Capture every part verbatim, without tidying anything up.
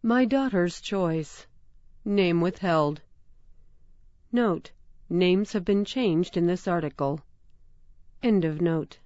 My daughter's choice. Name withheld. Note: names have been changed in this article. End of note.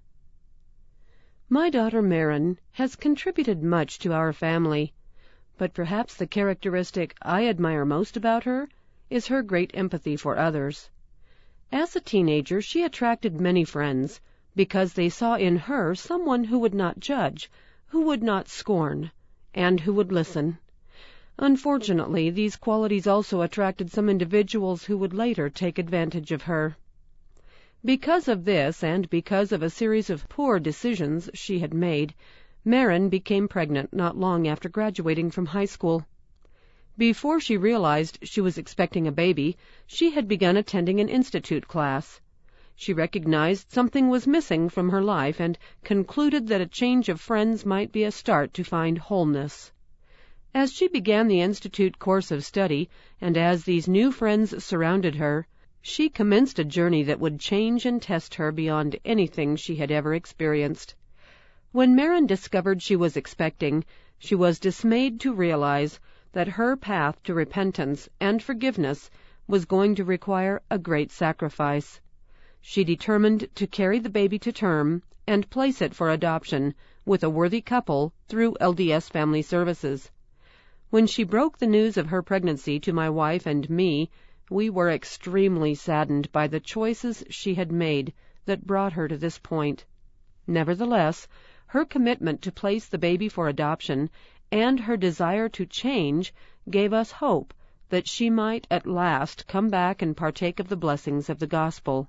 My daughter Maren has contributed much to our family, but perhaps the characteristic I admire most about her is her great empathy for others. As a teenager, she attracted many friends because they saw in her someone who would not judge, who would not scorn, and who would listen. Unfortunately, these qualities also attracted some individuals who would later take advantage of her. Because of this, and because of a series of poor decisions she had made, Maren became pregnant not long after graduating from high school. Before she realized she was expecting a baby, she had begun attending an institute class. She recognized something was missing from her life and concluded that a change of friends might be a start to find wholeness. As she began the institute course of study, and as these new friends surrounded her, she commenced a journey that would change and test her beyond anything she had ever experienced. When Maren discovered she was expecting, she was dismayed to realize that her path to repentance and forgiveness was going to require a great sacrifice. She determined to carry the baby to term and place it for adoption with a worthy couple through L D S Family Services. When she broke the news of her pregnancy to my wife and me, we were extremely saddened by the choices she had made that brought her to this point. Nevertheless, her commitment to place the baby for adoption and her desire to change gave us hope that she might at last come back and partake of the blessings of the gospel.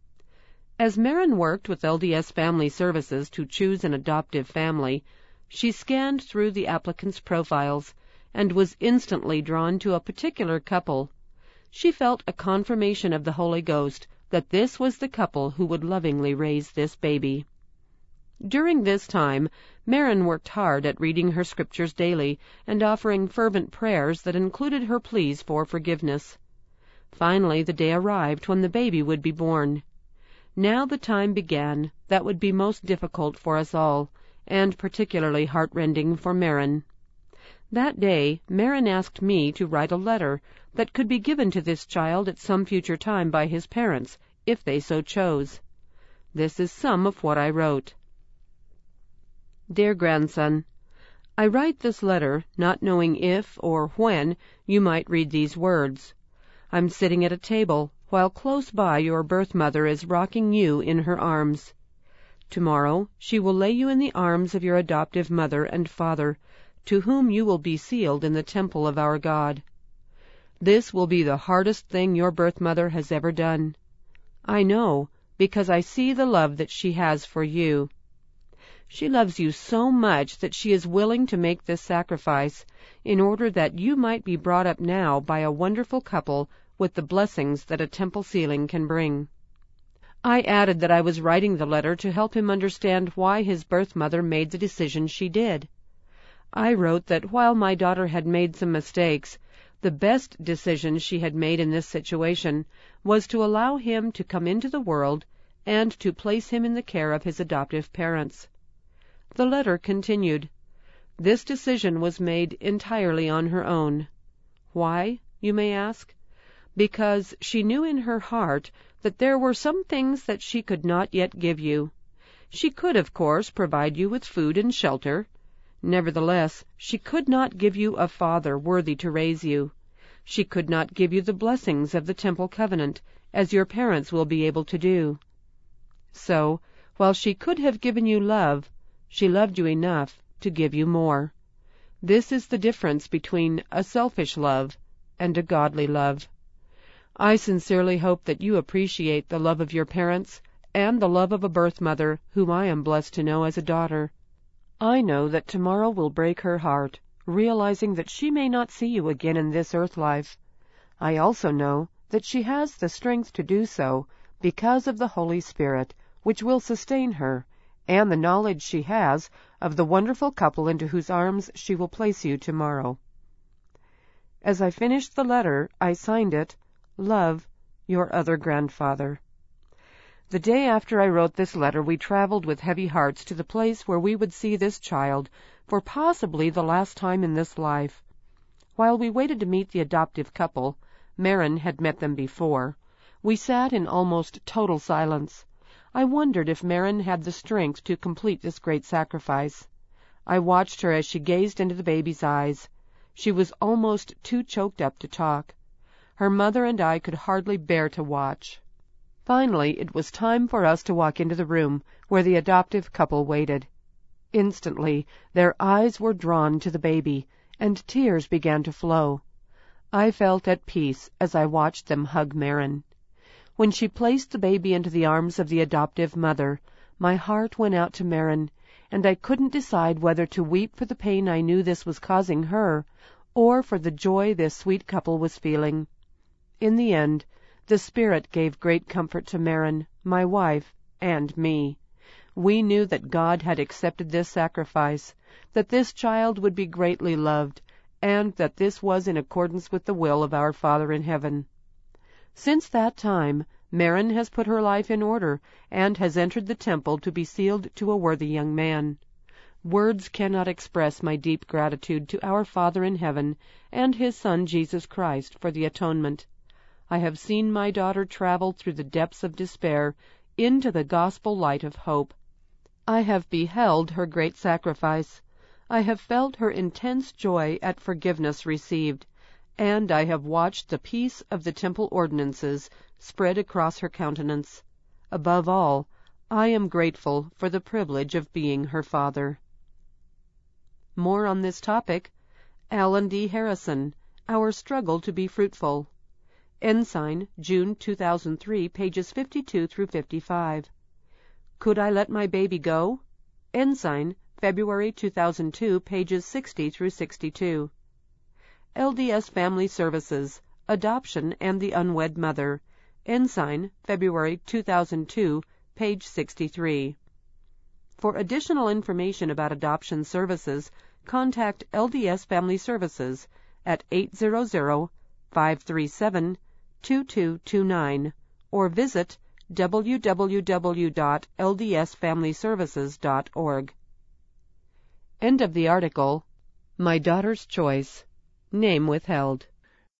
As Maren worked with L D S Family Services to choose an adoptive family, she scanned through the applicants' profiles and was instantly drawn to a particular couple. She felt a confirmation of the Holy Ghost that this was the couple who would lovingly raise this baby. During this time, Maren worked hard at reading her scriptures daily and offering fervent prayers that included her pleas for forgiveness. Finally, the day arrived when the baby would be born. Now the time began that would be most difficult for us all, and particularly heartrending for Maren. That day, Maren asked me to write a letter that could be given to this child at some future time by his parents, if they so chose. This is some of what I wrote. Dear grandson, I write this letter not knowing if or when you might read these words. I'm sitting at a table while close by your birth mother is rocking you in her arms. Tomorrow she will lay you in the arms of your adoptive mother and father, to whom you will be sealed in the temple of our God. This will be the hardest thing your birth mother has ever done. I know, because I see the love that she has for you. She loves you so much that she is willing to make this sacrifice in order that you might be brought up now by a wonderful couple with the blessings that a temple sealing can bring. I added that I was writing the letter to help him understand why his birth mother made the decision she did. I wrote that while my daughter had made some mistakes, the best decision she had made in this situation was to allow him to come into the world and to place him in the care of his adoptive parents. The letter continued. This decision was made entirely on her own. Why, you may ask? Because she knew in her heart that there were some things that she could not yet give you. She could, of course, provide you with food and shelter. Nevertheless, she could not give you a father worthy to raise you. She could not give you the blessings of the temple covenant, as your parents will be able to do. So, while she could have given you love, she loved you enough to give you more. This is the difference between a selfish love and a godly love. I sincerely hope that you appreciate the love of your parents and the love of a birth mother whom I am blessed to know as a daughter. I know that tomorrow will break her heart, realizing that she may not see you again in this earth life. I also know that she has the strength to do so because of the Holy Spirit, which will sustain her, and the knowledge she has of the wonderful couple into whose arms she will place you tomorrow. As I finished the letter, I signed it, Love, your other grandfather. The day after I wrote this letter, we traveled with heavy hearts to the place where we would see this child for possibly the last time in this life. While we waited to meet the adoptive couple, Maren had met them before. We sat in almost total silence. I wondered if Maren had the strength to complete this great sacrifice. I watched her as she gazed into the baby's eyes. She was almost too choked up to talk. Her mother and I could hardly bear to watch. Finally, it was time for us to walk into the room where the adoptive couple waited. Instantly, their eyes were drawn to the baby, and tears began to flow. I felt at peace as I watched them hug Maren. When she placed the baby into the arms of the adoptive mother, my heart went out to Maren, and I couldn't decide whether to weep for the pain I knew this was causing her, or for the joy this sweet couple was feeling. In the end, the Spirit gave great comfort to Maren, my wife, and me. We knew that God had accepted this sacrifice, that this child would be greatly loved, and that this was in accordance with the will of our Father in heaven. Since that time, Maren has put her life in order, and has entered the temple to be sealed to a worthy young man. Words cannot express my deep gratitude to our Father in heaven and His Son Jesus Christ for the atonement. I have seen my daughter travel through the depths of despair into the gospel light of hope. I have beheld her great sacrifice. I have felt her intense joy at forgiveness received, and I have watched the peace of the temple ordinances spread across her countenance. Above all, I am grateful for the privilege of being her father. More on this topic, Alan D. Harrison, Our Struggle to be Fruitful. Ensign, June two thousand three, pages fifty-two through fifty-five. Could I Let My Baby Go? Ensign, February two thousand two, pages sixty through sixty-two. L D S Family Services, Adoption and the Unwed Mother. Ensign, February two thousand two, page sixty-three. For additional information about adoption services, contact L D S Family Services at eight hundred, five three seven, two two two nine or visit w w w dot l d s family services dot org. End of the article. My Daughter's Choice. Name withheld.